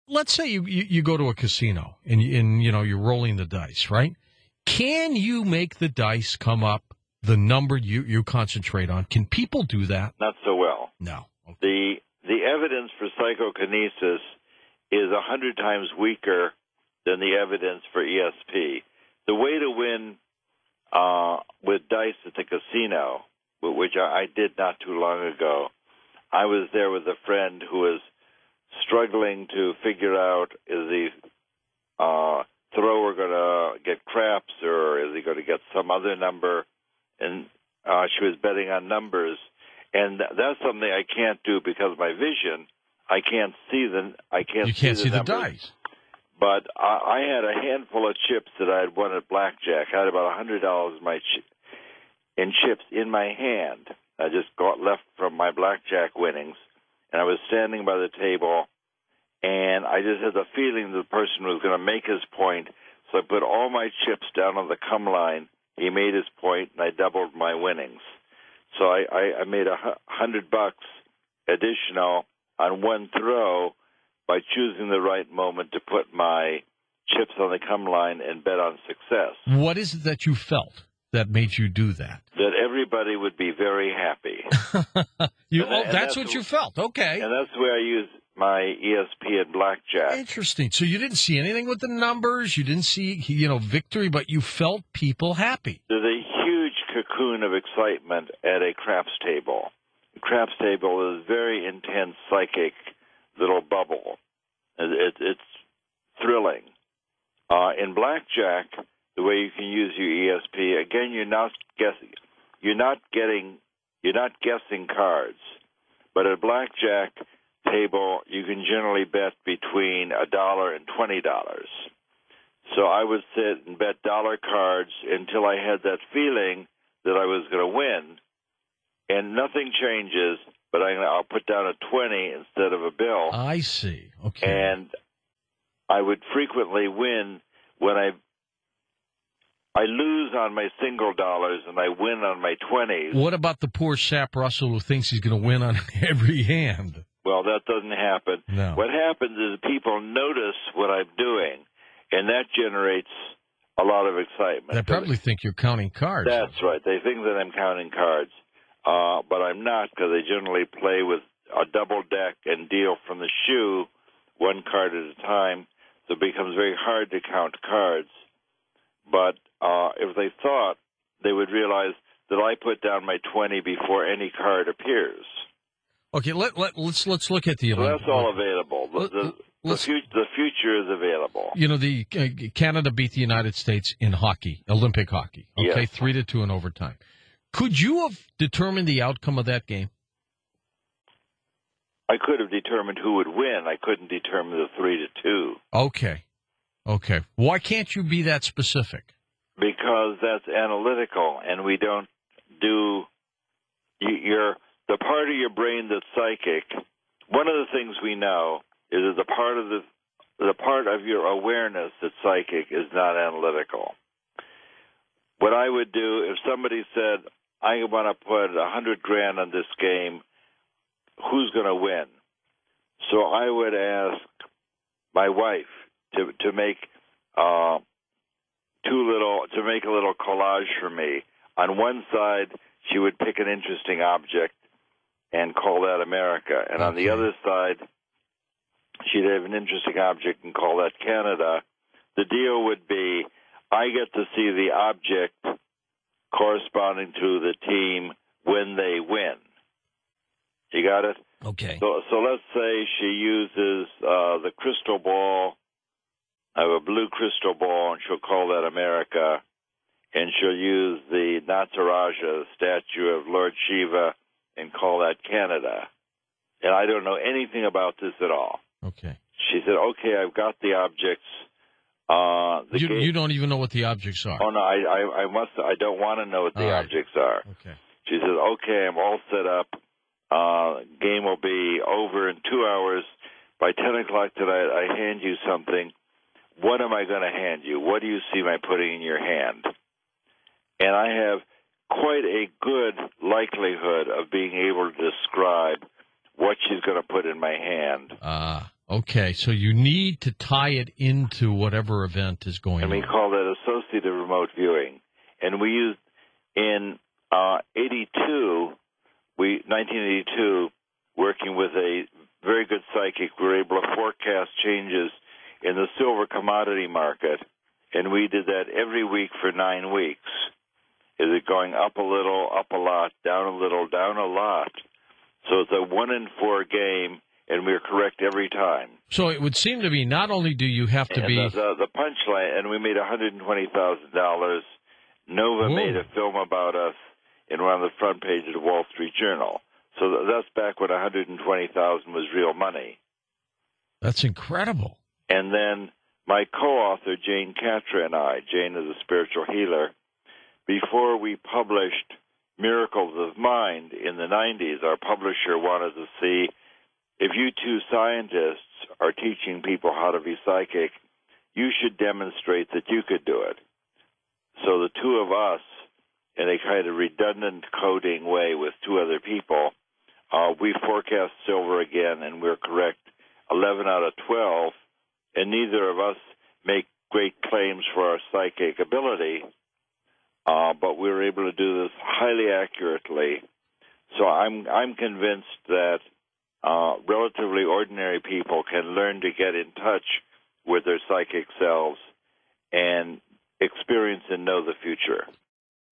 let's say you go to a casino and you're rolling the dice, right? Can you make the dice come up the number you concentrate on? Can people do that? Not so well. No. Okay. The evidence for psychokinesis is 100 times weaker than the evidence for ESP. The way to win with dice at the casino, which I did not too long ago, I was there with a friend who was struggling to figure out, is the thrower going to get craps or is he going to get some other number? And she was betting on numbers. And that's something I can't do because of my vision. I can't see the You can't see the numbers. dice. But I had a handful of chips that I had won at blackjack. I had about $100 in chips in my hand. I just got left from my blackjack winnings, and I was standing by the table, and I just had the feeling the person was going to make his point. So I put all my chips down on the come line. He made his point, and I doubled my winnings. So I made $100 additional on one throw by choosing the right moment to put my chips on the come line and bet on success. What is it that you felt that made you do that? That everybody would be very happy. That's what you felt. Okay. And that's the way I use my ESP at blackjack. Interesting. So you didn't see anything with the numbers. You didn't see, victory, but you felt people happy. There's a huge cocoon of excitement at a craps table. A craps table is very intense, psychic little bubble. It's thrilling. In blackjack, the way you can use your ESP, again, you're not guessing cards. But at a blackjack table, you can generally bet between $1 and $20. So I would sit and bet dollar cards until I had that feeling that I was going to win, and nothing changes. But I'll put down a 20 instead of a bill. I see. Okay. And I would frequently win when I lose on my single dollars and I win on my 20s. What about the poor Sap Russell who thinks he's going to win on every hand? Well, that doesn't happen. No. What happens is people notice what I'm doing, and that generates a lot of excitement. They probably think you're counting cards. That's right. They think that I'm counting cards. But I'm not, because they generally play with a double deck and deal from the shoe one card at a time. So it becomes very hard to count cards. But if they thought, they would realize that I put down my 20 before any card appears. Okay, let's look at the. So that's all available. The future is available. The Canada beat the United States in hockey, Olympic hockey. Okay, yes. 3-2 in overtime. Could you have determined the outcome of that game? I could have determined who would win. I couldn't determine the 3-2. Okay. Why can't you be that specific? Because that's analytical, and we don't do the part of your brain that's psychic. One of the things we know is that the part of your awareness that's psychic is not analytical. What I would do if somebody said, I want to put $100,000 on this game, who's going to win? So I would ask my wife to make a little collage for me. On one side, she would pick an interesting object and call that America, and on the other side, she'd have an interesting object and call that Canada. The deal would be, I get to see the object corresponding to the team when they win. You got it? Okay. So let's say she uses the crystal ball. I have a blue crystal ball, and she'll call that America. And she'll use the Nataraja statue of Lord Shiva and call that Canada. And I don't know anything about this at all. Okay. She said, okay, I've got the objects. You don't even know what the objects are. Oh, no, I don't want to know what the objects are. Okay. She says, okay, I'm all set up. Game will be over in 2 hours. By 10 o'clock tonight, I hand you something. What am I going to hand you? What do you see my putting in your hand? And I have quite a good likelihood of being able to describe what she's going to put in my hand. Okay, so you need to tie it into whatever event is going and we on. call that associative remote viewing. And we used in 1982, working with a very good psychic, we were able to forecast changes in the silver commodity market, and we did that every week for 9 weeks. Is it going up a little, up a lot, down a little, down a lot? So it's a 1 in 4 game, and we're correct every time. So it would seem to be not only do you have to And be... the punchline, and we made $120,000. Nova Whoa. made a film about us and we're on the front page of the Wall Street Journal. So that's back when $120,000 was real money. That's incredible. And then my co-author, Jane Catra, and I, Jane is a spiritual healer, before we published Miracles of Mind in the 90s, our publisher wanted to see if you two scientists are teaching people how to be psychic, you should demonstrate that you could do it. So the two of us, in a kind of redundant coding way with 2 other people, we forecast silver again, and we're correct 11 out of 12, and neither of us make great claims for our psychic ability, but we were able to do this highly accurately. So I'm convinced that relatively ordinary people can learn to get in touch with their psychic selves and experience and know the future.